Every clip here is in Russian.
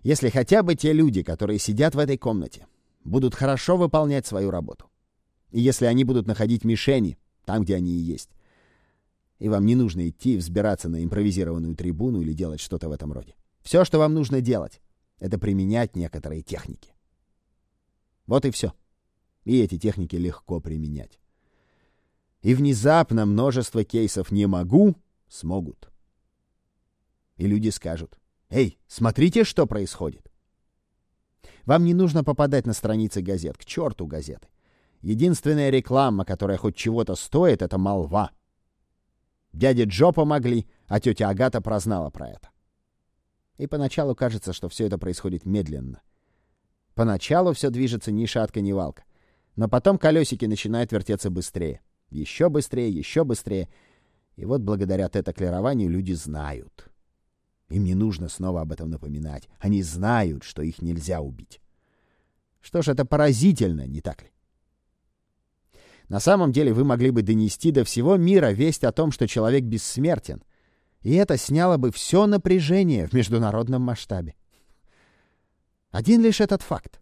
Если хотя бы те люди, которые сидят в этой комнате, будут хорошо выполнять свою работу, и если они будут находить мишени там, где они и есть, и вам не нужно идти и взбираться на импровизированную трибуну или делать что-то в этом роде. Все, что вам нужно делать, это применять некоторые техники. Вот и все. И эти техники легко применять. И внезапно множество кейсов «не могу» смогут. И люди скажут: «Эй, смотрите, что происходит!» Вам не нужно попадать на страницы газет. К черту газеты. Единственная реклама, которая хоть чего-то стоит, — это молва. Дяде Джо помогли, а тетя Агата прознала про это. И поначалу кажется, что все это происходит медленно. Поначалу все движется ни шатка, ни валка. Но потом колесики начинают вертеться быстрее. Еще быстрее, еще быстрее. И вот благодаря тета-клированию люди знают. Им не нужно снова об этом напоминать. Они знают, что их нельзя убить. Что ж, это поразительно, не так ли? На самом деле вы могли бы донести до всего мира весть о том, что человек бессмертен. И это сняло бы все напряжение в международном масштабе. Один лишь этот факт.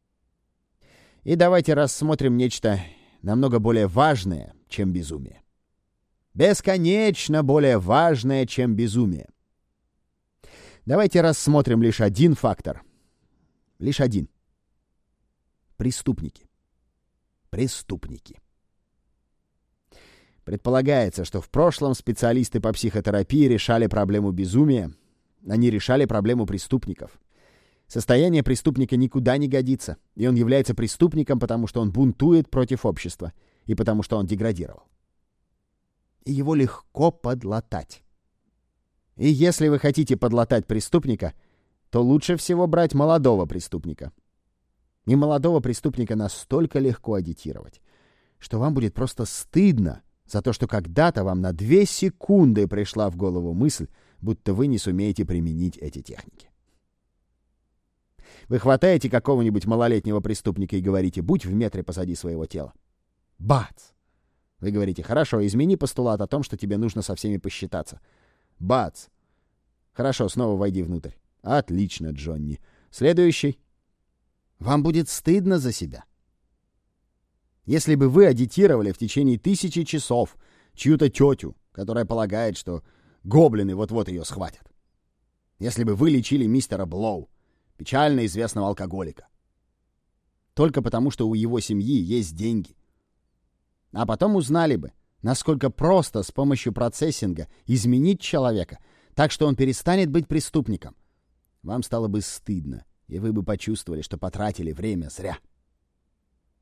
И давайте рассмотрим нечто намного более важное, чем безумие. Бесконечно более важное, чем безумие. Давайте рассмотрим лишь один фактор. Лишь один. Преступники. Преступники. Предполагается, что в прошлом специалисты по психотерапии решали проблему безумия. Они решали проблему преступников. Состояние преступника никуда не годится, и он является преступником, потому что он бунтует против общества, и потому что он деградировал. И его легко подлатать. И если вы хотите подлатать преступника, то лучше всего брать молодого преступника. И молодого преступника настолько легко агитировать, что вам будет просто стыдно за то, что когда-то вам на 2 секунды пришла в голову мысль, будто вы не сумеете применить эти техники. Вы хватаете какого-нибудь малолетнего преступника и говорите: «Будь в метре позади своего тела». Бац! Вы говорите: «Хорошо, измени постулат о том, что тебе нужно со всеми посчитаться». Бац! Хорошо, снова войди внутрь. Отлично, Джонни. Следующий. Вам будет стыдно за себя. Если бы вы агитировали в течение 1000 часов чью-то тетю, которая полагает, что гоблины вот-вот ее схватят. Если бы вы лечили мистера Блоу, печально известного алкоголика. Только потому, что у его семьи есть деньги. А потом узнали бы, насколько просто с помощью процессинга изменить человека, так что он перестанет быть преступником. Вам стало бы стыдно, и вы бы почувствовали, что потратили время зря.